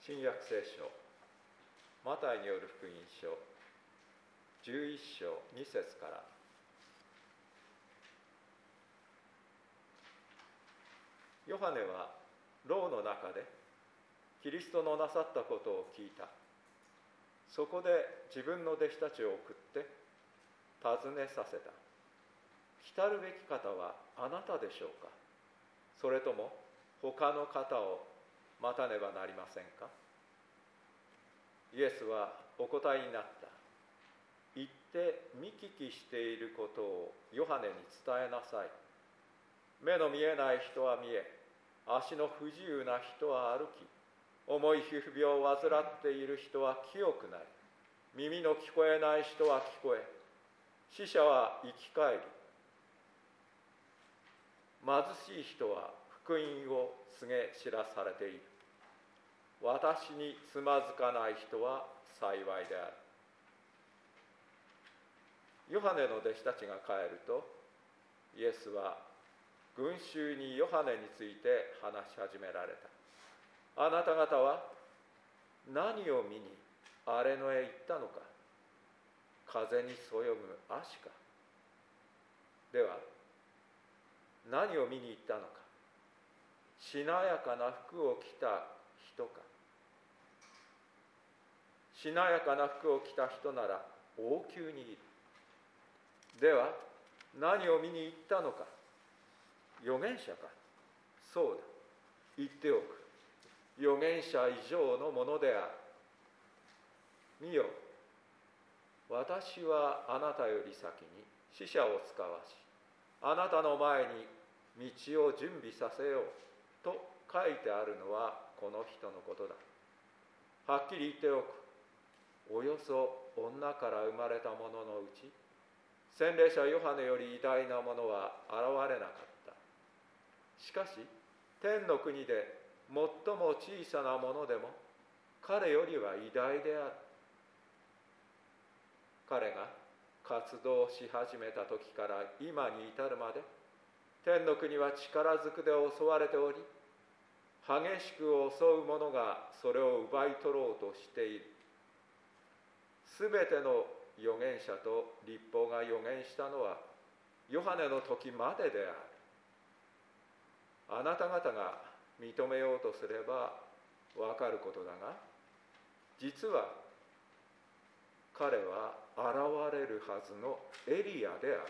新約聖書マタイによる福音書11章2節から。ヨハネは牢の中でキリストのなさったことを聞いた。そこで自分の弟子たちを送って尋ねさせた。来たるべき方はあなたでしょうか、それとも他の方を待たねばなりませんか。イエスはお答えになった。行って見聞きしていることをヨハネに伝えなさい。目の見えない人は見え、足の不自由な人は歩き、重い皮膚病を患っている人は清くなり、耳の聞こえない人は聞こえ、死者は生き返り、貧しい人は福音を告げ知らされている。私につまずかない人は幸いである。ヨハネの弟子たちが帰ると、イエスは群衆にヨハネについて話し始められた。あなた方は何を見に荒れ野へ行ったのか。風にそよぐ葦か。では何を見に行ったのか。しなやかな服を着た人か。しなやかな服を着た人なら王宮にいる。では何を見に行ったのか。預言者か。そうだ、言っておく。預言者以上のものである。見よ、私はあなたより先に使者を使わし、あなたの前に道を準備させようと書いてあるのはこの人のことだ。はっきり言っておく。およそ女から生まれた者のうち、洗礼者ヨハネより偉大なものは現れなかった。しかし天の国で最も小さなものでも彼よりは偉大である。彼が活動し始めた時から今に至るまで、天の国は力ずくで襲われており、激しく襲う者がそれを奪い取ろうとしている。すべての預言者と律法が預言したのはヨハネの時までである。あなた方が認めようとすればわかることだが、実は彼は現れるはずのエリアである。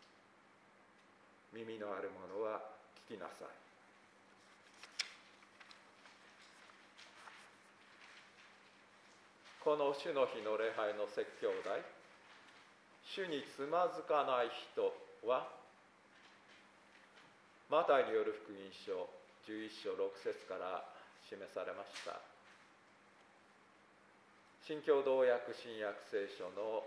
耳のある者は聞きなさい。この主の日の礼拝の説教題、主につまずかない人は、マタイによる福音書11章6節から示されました。新共同訳新約聖書の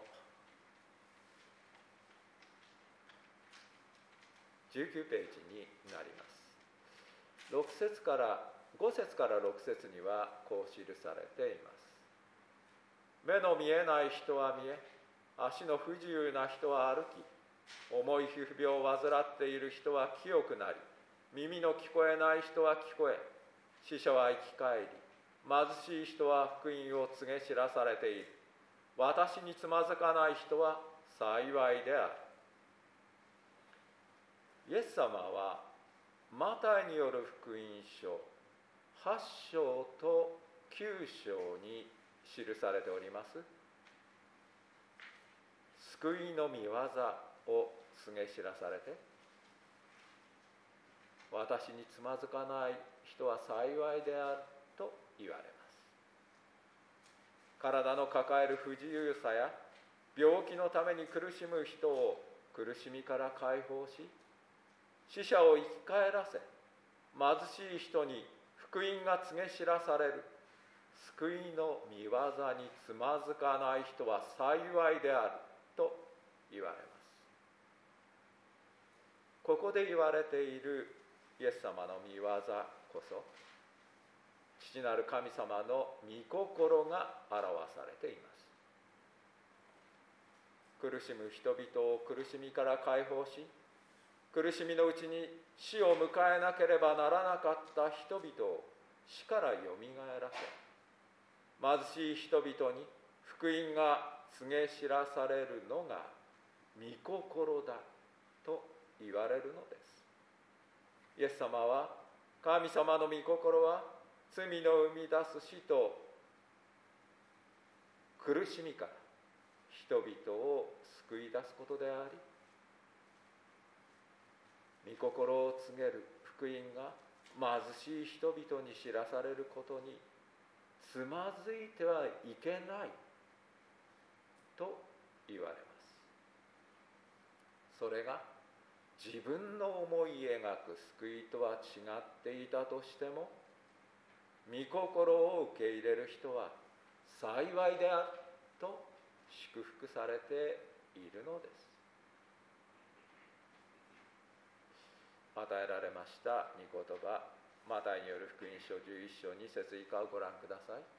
19ページになります。5節から6節にはこう記されています。目の見えない人は見え、足の不自由な人は歩き、重い皮膚病を患っている人は清くなり、耳の聞こえない人は聞こえ、死者は生き返り、貧しい人は福音を告げ知らされている。私につまずかない人は幸いである。イエス様はマタイによる福音書8章と9章に記されております救いの御業を告げ知らされて、私につまずかない人は幸いであると言われます。体の抱える不自由さや病気のために苦しむ人を苦しみから解放し、死者を生き返らせ、貧しい人に福音が告げ知らされる救いの御業につまずかない人は幸いであると言われます。ここで言われているイエス様の御業こそ、父なる神様の御心が表されています。苦しむ人々を苦しみから解放し、苦しみのうちに死を迎えなければならなかった人々を死からよみがえらせ、 貧しい人々に福音が告げ知らされるのが御心だと言われるのです。イエス様は、神様の御心は罪の生み出す死と苦しみから人々を救い出すことであり、御心を告げる福音が貧しい人々に知らされることにつまずいてはいけないと言われます。それが自分の思い描く救いとは違っていたとしても、御心を受け入れる人は幸いであると祝福されているのです。与えられました御言葉、マタイによる福音書11章2節以下をご覧ください。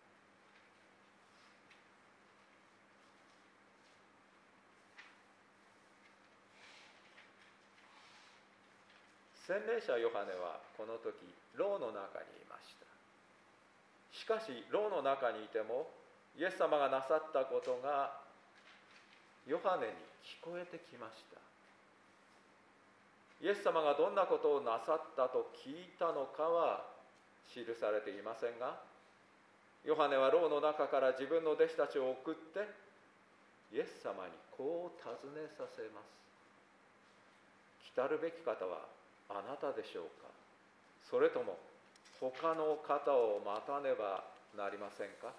洗礼者ヨハネはこの時牢の中にいました。しかし牢の中にいてもイエス様がなさったことがヨハネに聞こえてきました。イエス様がどんなことをなさったと聞いたのかは記されていませんが、ヨハネは牢の中から自分の弟子たちを送ってイエス様にこう尋ねさせます。来たるべき方はあなたでしょうか、それとも他の方を待たねばなりませんか。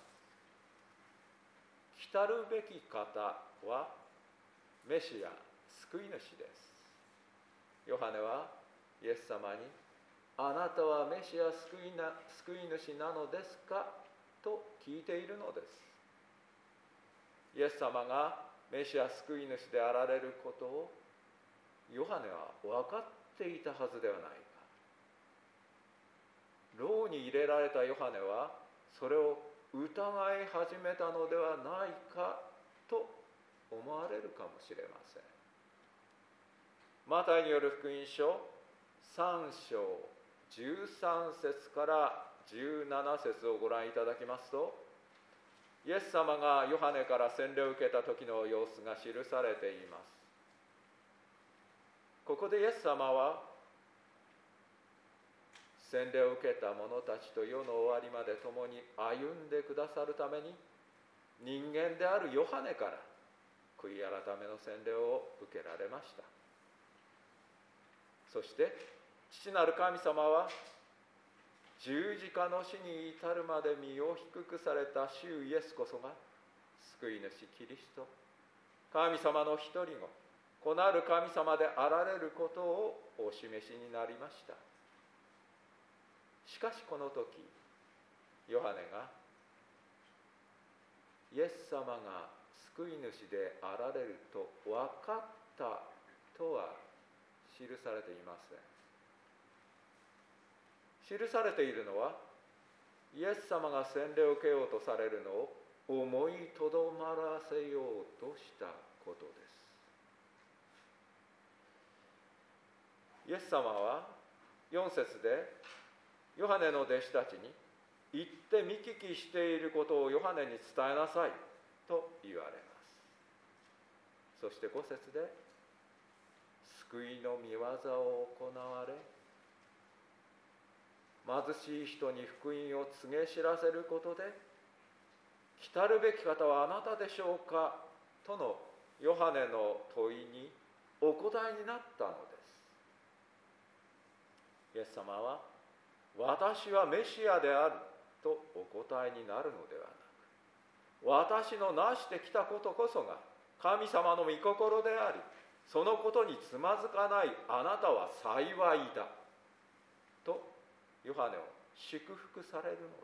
来たるべき方はメシア、救い主です。ヨハネはイエス様に、あなたはメシア、救い主なのですかと聞いているのです。イエス様がメシア、救い主であられることをヨハネは分かっていたはずではないか。牢に入れられたヨハネはそれを疑い始めたのではないかと思われるかもしれません。マタイによる福音書3章13節から17節をご覧いただきますと、イエス様がヨハネから洗礼を受けた時の様子が記されています。ここでイエス様は洗礼を受けた者たちと世の終わりまで共に歩んでくださるために、人間であるヨハネから悔い改めの洗礼を受けられました。そして父なる神様は十字架の死に至るまで身を低くされた主イエスこそが救い主キリスト、神様の一人子、子なる神様であられることをお示しになりました。しかしこの時、ヨハネがイエス様が救い主であられると分かったとは記されていません。記されているのは、イエス様が洗礼を受けようとされるのを思いとどまらせようとしたことです。イエス様は4節でヨハネの弟子たちに、行って見聞きしていることをヨハネに伝えなさいと言われます。そして5節で、救いの御業を行われ、貧しい人に福音を告げ知らせることで、来たるべき方はあなたでしょうかとのヨハネの問いにお答えになったのです。イエス様は、私はメシアであるとお答えになるのではなく、私のなしてきたことこそが神様の御心であり、そのことにつまずかないあなたは幸いだとヨハネを祝福されるの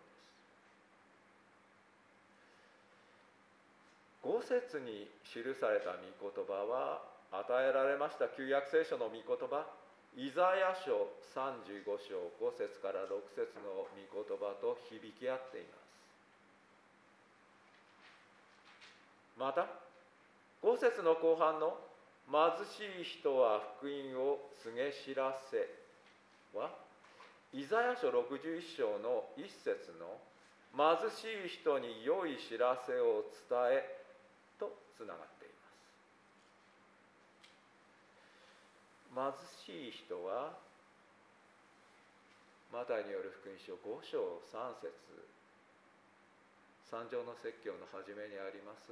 です。5節に記された御言葉は、与えられました旧約聖書の御言葉、イザヤ書35章5節から6節の御言葉と響き合っています。また5節の後半の貧しい人は福音を告げ知らせは、イザヤ書61章の1節の貧しい人に良い知らせを伝えとつながっています。貧しい人はマタイによる福音書5章3節三条の説教の初めにあります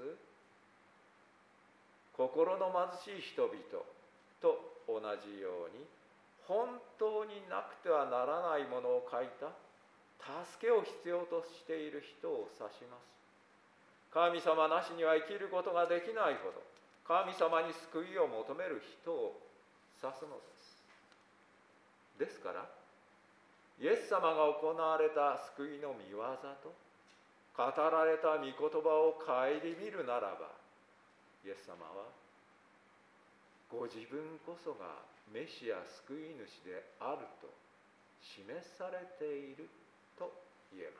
心の貧しい人々と同じように本当になくてはならないものを書いた助けを必要としている人を指します。神様なしには生きることができないほど神様に救いを求める人を指すのです。ですからイエス様が行われた救いの御業と語られた御言葉を顧みるならば、イエス様はご自分こそがメシア救い主であると示されていると言えます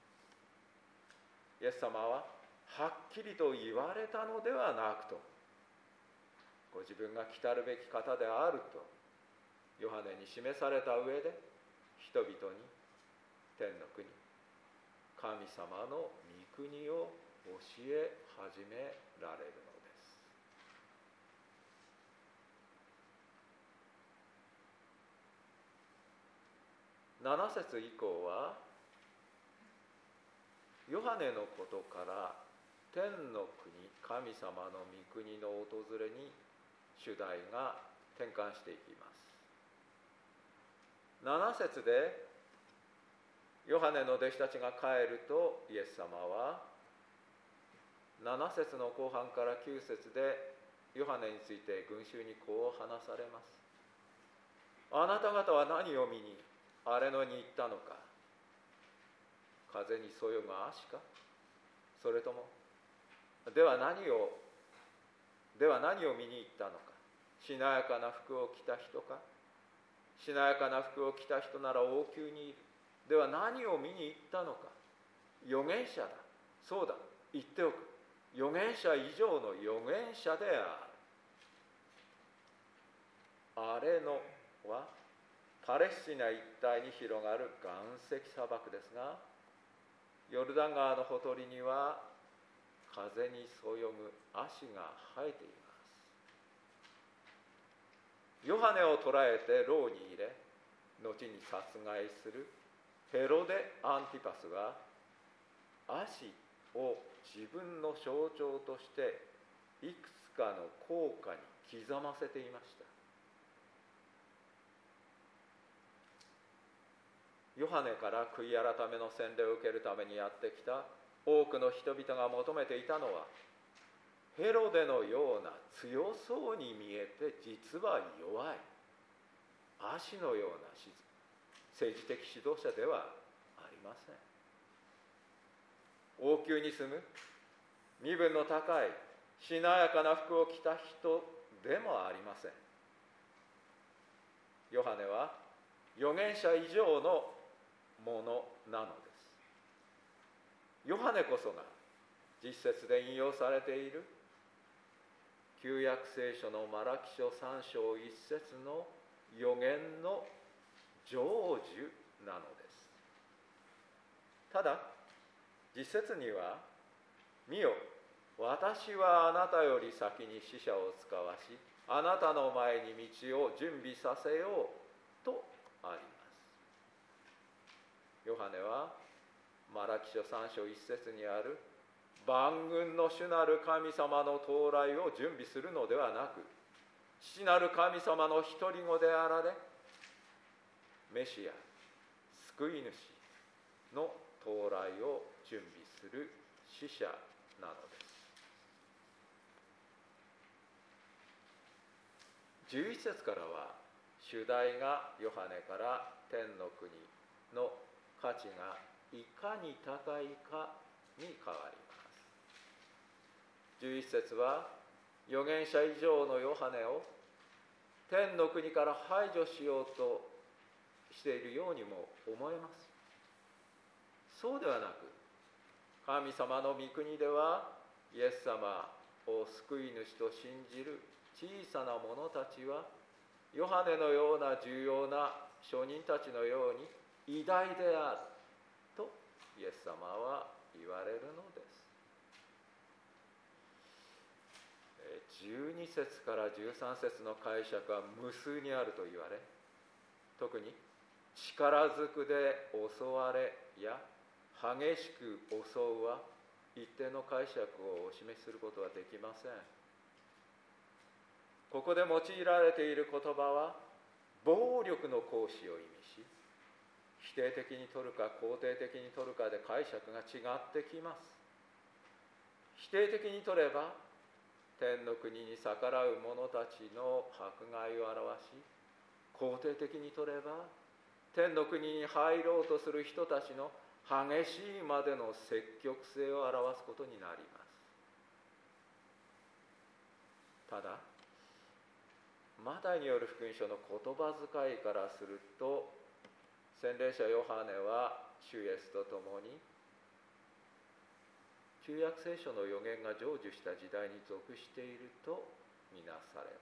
。イエス様ははっきりと言われたのではなくと、ご自分が来たるべき方であるとヨハネに示された上で、人々に天の国、神様の御国を教え始められるのです。7節以降はヨハネのことから天の国、神様の御国の訪れに主題が転換していきます。7節でヨハネの弟子たちが帰ると、イエス様は7節の後半から9節でヨハネについて群衆にこう話されます。あなた方は何を見に荒れ野に行ったのか。風にそよぐ葦か。それともでは何を見に行ったのか。しなやかな服を着た人か。しなやかな服を着た人なら王宮にいる。では何を見に行ったのか。預言者だ。そうだ、言っておく。預言者以上の預言者である。荒れ野はパレスチナ一帯に広がる岩石砂漠ですが、ヨルダン川のほとりには風にそよぐ葦が生えています。ヨハネを捕らえて牢に入れ、後に殺害するヘロデ・アンティパスは葦を自分の象徴としていくつかの硬貨に刻ませていました。ヨハネから悔い改めの洗礼を受けるためにやってきた多くの人々が求めていたのは、ヘロデのような強そうに見えて実は弱い葦のような政治的指導者ではありません。王宮に住む身分の高いしなやかな服を着た人でもありません。ヨハネは預言者以上のものなのです。ヨハネこそが実節で引用されている旧約聖書のマラキ書3章1節の預言の成就なのです。ただ実節には、見よ、私はあなたより先に使者を使わし、あなたの前に道を準備させようとあります。ヨハネはマラキ書3章1節にある万軍の主なる神様の到来を準備するのではなく、父なる神様の独り子であられ、メシア、救い主の到来を準備する使者なのです。11節からは主題がヨハネから天の国の価値がいかに高いかに変わります。11節は預言者以上のヨハネを天の国から排除しようとしているようにも思えます。そうではなく、神様の御国ではイエス様を救い主と信じる小さな者たちは、ヨハネのような重要な証人たちのように偉大であるとイエス様は言われるのです。12節から13節の解釈は無数にあると言われ、特に力ずくで襲われや激しく襲うは一定の解釈をお示しすることはできません。ここで用いられている言葉は暴力の行使を意味し、否定的に取るか肯定的に取るかで解釈が違ってきます。否定的に取れば天の国に逆らう者たちの迫害を表し、肯定的に取れば天の国に入ろうとする人たちの激しいまでの積極性を表すことになります。ただマタイによる福音書の言葉遣いからすると、洗礼者ヨハネは主イエスと共に旧約聖書の預言が成就した時代に属しているとみなされます。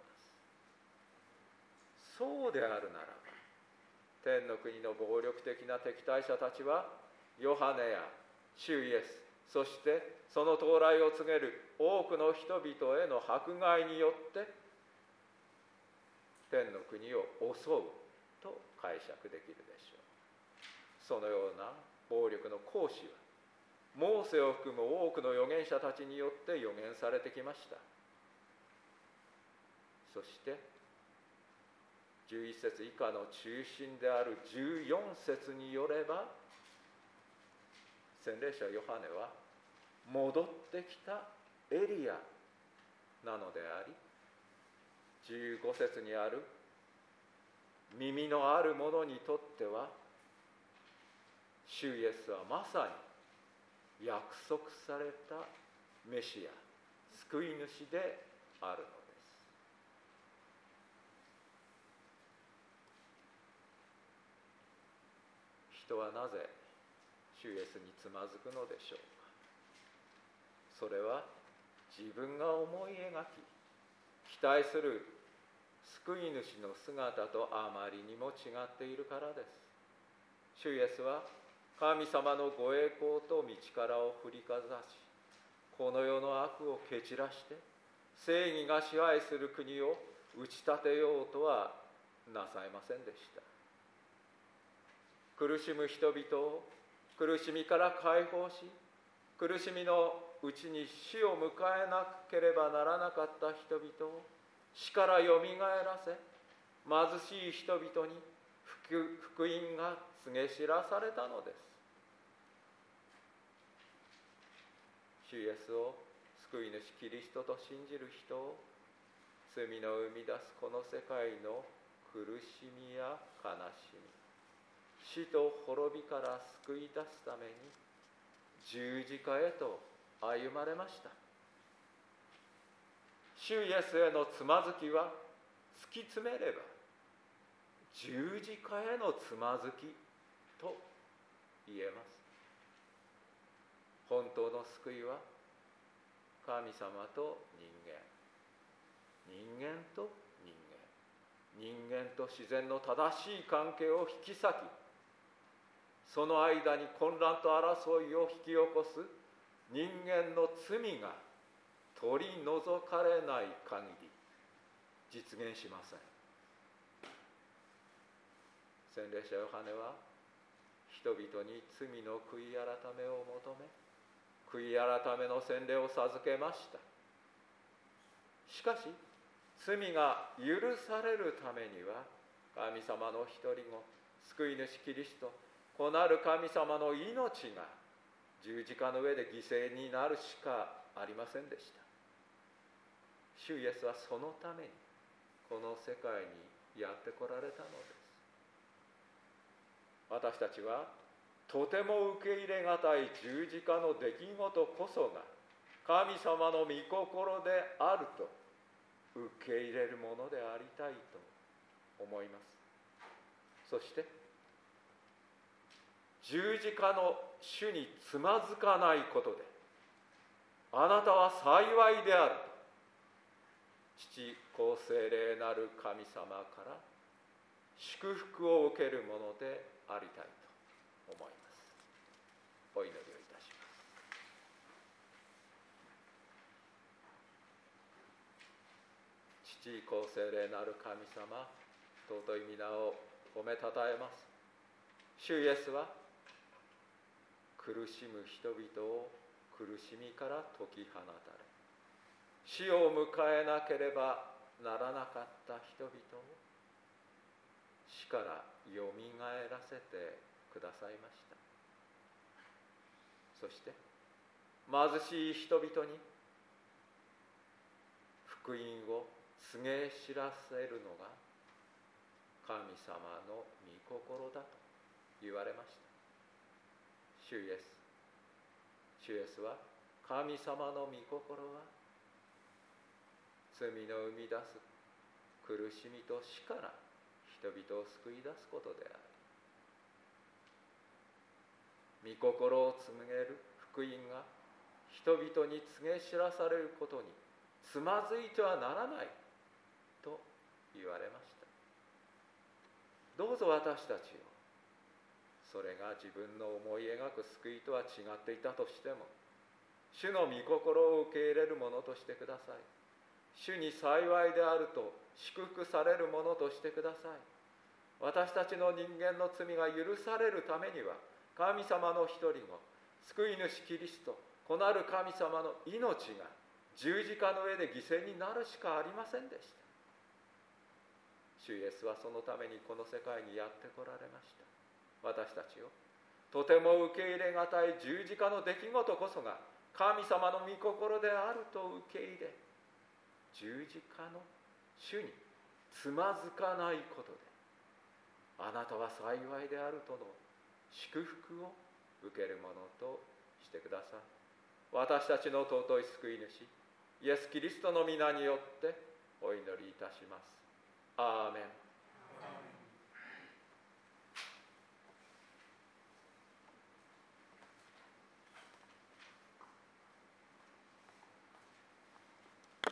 そうであるならば、天の国の暴力的な敵対者たちはヨハネや主イエス、そしてその到来を告げる多くの人々への迫害によって天の国を襲うと解釈できるでしょう。そのような暴力の行使はモーセを含む多くの預言者たちによって預言されてきました。そして11節以下の中心である14節によれば、洗礼者ヨハネは戻ってきたエリアなのであり、15節にある耳のある者にとっては、主イエスはまさに約束されたメシア、救い主であるのです。人はなぜ主イエスにつまずくのでしょうか。それは自分が思い描き期待する救い主の姿とあまりにも違っているからです。主イエスは神様のご栄光と道からを振りかざし、この世の悪を蹴散らして正義が支配する国を打ち立てようとはなさいませんでした。苦しむ人々を苦しみから解放し、苦しみのうちに死を迎えなければならなかった人々を死からよみがえらせ、貧しい人々に福音が告げ知らされたのです。主イエスを救い主キリストと信じる人を罪の生み出すこの世界の苦しみや悲しみ、死と滅びから救い出すために十字架へと歩まれました。主イエスへのつまずきは突き詰めれば十字架へのつまずきと言えます。本当の救いは神様と人間、人間と人間、人間と自然の正しい関係を引き裂き、その間に混乱と争いを引き起こす人間の罪が取り除かれない限り実現しません。洗礼者ヨハネは人々に罪の悔い改めを求め、悔い改めの洗礼を授けました。しかし罪が許されるためには神様の一人子、救い主キリスト、子なる神様の命が十字架の上で犠牲になるしかありませんでした。主イエスはそのためにこの世界にやって来られたのです。私たちはとても受け入れがたい十字架の出来事こそが神様の御心であると受け入れるものでありたいと思います。そして十字架の主につまずかないことで、あなたは幸いであると父子聖霊なる神様から祝福を受けるものでありたいと思います。お祈り父子聖霊なる神様、尊い皆を褒めたたえます。主イエスは苦しむ人々を苦しみから解き放たれ、死を迎えなければならなかった人々を死からよみがえらせてくださいました。そして貧しい人々に福音を告げ知らせるのが神様の御心だと言われました。主イエスは神様の御心は罪の生み出す苦しみと死から人々を救い出すことであり、御心を告げる福音が人々に告げ知らされることにつまずいてはならないと言われました。どうぞ私たちを、それが自分の思い描く救いとは違っていたとしても、主の御心を受け入れるものとしてください。主に幸いであると祝福されるものとしてください。私たちの人間の罪が許されるためには、神様の一人も救い主キリスト、子なる神様の命が十字架の上で犠牲になるしかありませんでした。主イエスはそのためにこの世界にやってこられました。私たちをとても受け入れがたい十字架の出来事こそが神様の御心であると受け入れ、十字架の主につまずかないことで、あなたは幸いであるとの祝福を受けるものとしてください。私たちの尊い救い主イエス・キリストの皆によってお祈りいたします。アーメン。